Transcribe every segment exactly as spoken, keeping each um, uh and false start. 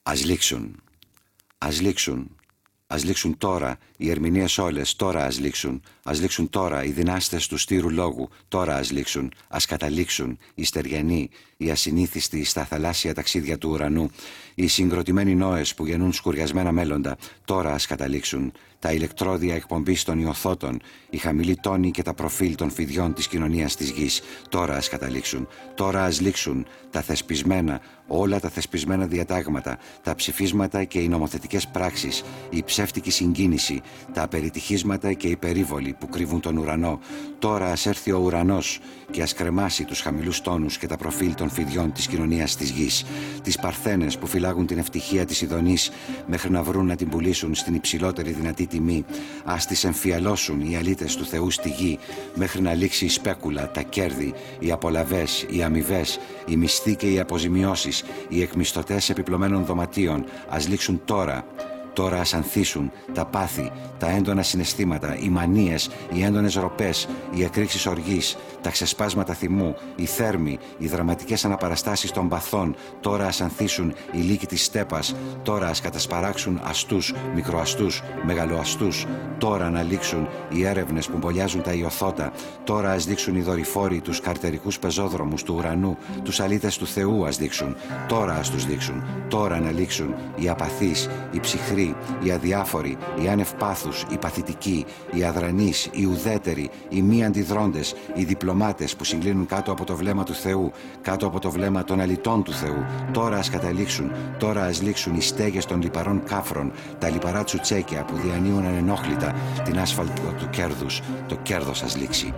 Ας λήξουν, ας λήξουν, ας λήξουν τώρα οι ερμηνείες όλες, τώρα ας λήξουν, ας λήξουν τώρα οι δυνάστες του στήρου λόγου, τώρα ας λήξουν, ας καταλήξουν οι στεριανοί, οι ασυνήθιστοι στα θαλάσσια ταξίδια του ουρανού, οι συγκροτημένοι νόες που γεννούν σκουριασμένα μέλλοντα, τώρα ας καταλήξουν, τα ηλεκτρόδια εκπομπής των ιωθώτων, οι χαμηλοί τόνοι και τα προφίλ των φιδιών της κοινωνίας της γης, τώρα ας καταλήξουν, τώρα ας λήξουν τα θεσπισμένα, όλα τα θεσπισμένα διατάγματα, τα ψηφίσματα και οι νομοθετικές πράξεις, η ψεύτικη συγκίνηση, τα απεριτυχίσματα και οι περίβολοι που κρύβουν τον ουρανό. Τώρα ας έρθει ο ουρανός και ας κρεμάσει τους χαμηλούς τόνους και τα προφίλ των φιδιών της κοινωνίας της γης, τις παρθένες που φυλάγουν την ευτυχία της ειδονής μέχρι να βρουν να την πουλήσουν στην υψηλότερη δυνατή τιμή. Ας τις εμφιαλώσουν οι αλήτες του Θεού στη γη μέχρι να λήξει η σπέκουλα, τα κέρδη, οι απολαβές, οι αμοιβές, οι μισθοί και οι αποζημιώσεις, οι εκμισθωτές επιπλωμένων δωματίων. Ας λήξουν τώρα. Τώρα ας ανθίσουν τα πάθη, τα έντονα συναισθήματα, οι μανίες, οι έντονες ροπές, οι εκρήξεις οργής, τα ξεσπάσματα θυμού, οι θέρμοι, οι δραματικές αναπαραστάσεις των παθών. Τώρα ας ανθίσουν οι λύκοι της στέπας. Τώρα ας κατασπαράξουν αστούς, μικροαστούς, μεγαλοαστούς. Τώρα να λήξουν οι έρευνες που μπολιάζουν τα ιωθώτα. Τώρα ας δείξουν οι δορυφόροι τους καρτερικούς πεζόδρομους του ουρανού, τους αλήτες του Θεού ας δείξουν. Τώρα ας τους δείξουν. Τώρα να λήξουν οι απαθείς, οι ψυχροί, οι αδιάφοροι, οι άνευ πάθους, οι παθητικοί, οι αδρανείς, οι ουδέτεροι, οι μη αντιδρόντες, οι διπλωμάτες που συγκλίνουν κάτω από το βλέμμα του Θεού, κάτω από το βλέμμα των αλητών του Θεού. Τώρα ας καταλήξουν, τώρα ας λήξουν οι στέγες των λιπαρών κάφρων, τα λιπαρά τσουτσέκια που διανύουν ανενόχλητα την άσφαλτο του κέρδους. Το κέρδος ας λήξει.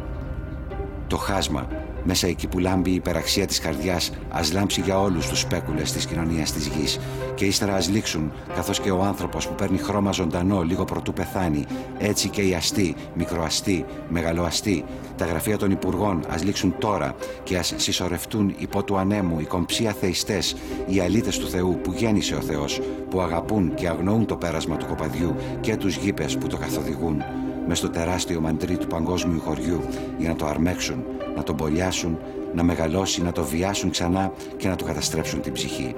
Το χάσμα, μέσα εκεί που λάμπει η υπεραξία της καρδιάς, ας λάμψει για όλους τους σπέκουλες της κοινωνίας της γης. Και ύστερα ας λήξουν, καθώς και ο άνθρωπος που παίρνει χρώμα ζωντανό λίγο προτού πεθάνει, έτσι και οι αστεί, μικροαστοί, μεγαλοαστοί. Τα γραφεία των υπουργών ας λήξουν τώρα και ας συσσωρευτούν υπό του ανέμου οι κομψοί αθεϊστές, οι αλήτες του Θεού που γέννησε ο Θεός, που αγαπούν και αγνοούν το πέρασμα του κοπαδιού και τους γήπες που το καθοδηγούν μες στο τεράστιο μαντρί του παγκόσμιου χωριού για να το αρμέξουν, να το μπολιάσουν, να μεγαλώσει, να το βιάσουν ξανά και να του καταστρέψουν την ψυχή.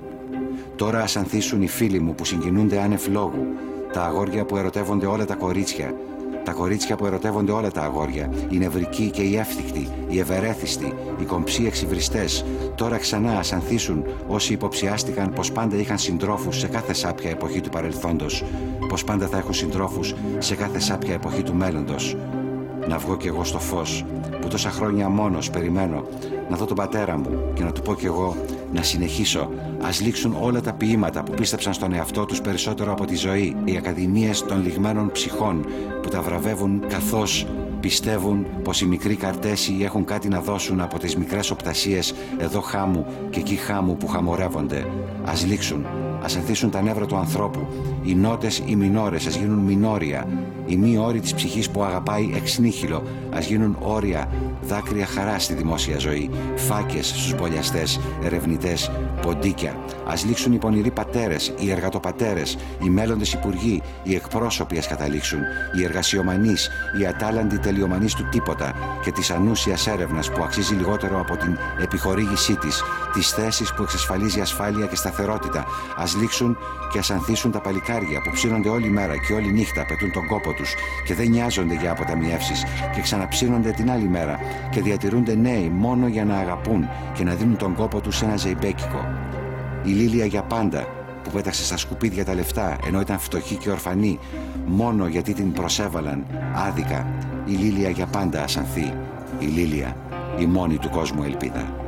Τώρα ας ανθίσουν οι φίλοι μου που συγκινούνται άνευ λόγου, τα αγόρια που ερωτεύονται όλα τα κορίτσια, τα κορίτσια που ερωτεύονται όλα τα αγόρια, οι νευρικοί και οι εύθυκτοι, οι ευερέθιστοι, οι κομψοί εξυβριστές. Τώρα ξανά ας ανθίσουν όσοι υποψιάστηκαν πως πάντα είχαν συντρόφους σε κάθε σάπια εποχή του παρελθόντος, πως πάντα θα έχουν συντρόφους σε κάθε σάπια εποχή του μέλλοντος. Να βγω κι εγώ στο φως που τόσα χρόνια μόνος περιμένω, να δω τον πατέρα μου και να του πω κι εγώ να συνεχίσω. Ας λήξουν όλα τα ποίηματα που πίστεψαν στον εαυτό τους περισσότερο από τη ζωή, οι ακαδημίες των λιγμένων ψυχών που τα βραβεύουν καθώς πιστεύουν πως οι μικροί καρτέσιοι έχουν κάτι να δώσουν από τις μικρές οπτασίες εδώ χάμου και εκεί χάμου που χαμορεύονται. Ας λήξουν, ας ανθίσουν τα νεύρα του ανθρώπου. Οι νότες οι μινόρες ας γίνουν μινόρια. Οι μη όροι της ψυχής που αγαπάει εξνίχυλο ας γίνουν όρια, δάκρυα χαρά στη δημόσια ζωή, φάκες στους μπολιαστές, ερευνητές, ποντίκια. Ας λήξουν οι πονηροί πατέρες, οι εργατοπατέρες, οι μέλλοντες υπουργοί, οι εκπρόσωποι ας καταλήξουν, οι εργασιομανείς, οι ατάλλαντοι τελειομανείς του τίποτα και της ανούσιας έρευνας που αξίζει λιγότερο από την επιχορήγησή της, τις θέσεις που εξασφαλίζει ασφάλεια και σταθερότητα. Ας λήξουν και ας ανθίσουν τα παλικάρια που ψήνονται όλη μέρα και όλη νύχτα, πετούν τον κόπο τους και δεν νοιάζονται για αποταμιεύσεις και ξαναψύνονται την άλλη μέρα και διατηρούνται νέοι μόνο για να αγαπούν και να δίνουν τον κόπο τους σε ένα ζεϊμπέκικο. Η Λίλια για πάντα που πέταξε στα σκουπίδια τα λεφτά ενώ ήταν φτωχή και ορφανή μόνο γιατί την προσέβαλαν άδικα. Η Λίλια για πάντα ας ανθεί. Η Λίλια, η μόνη του κόσμου ελπίδα.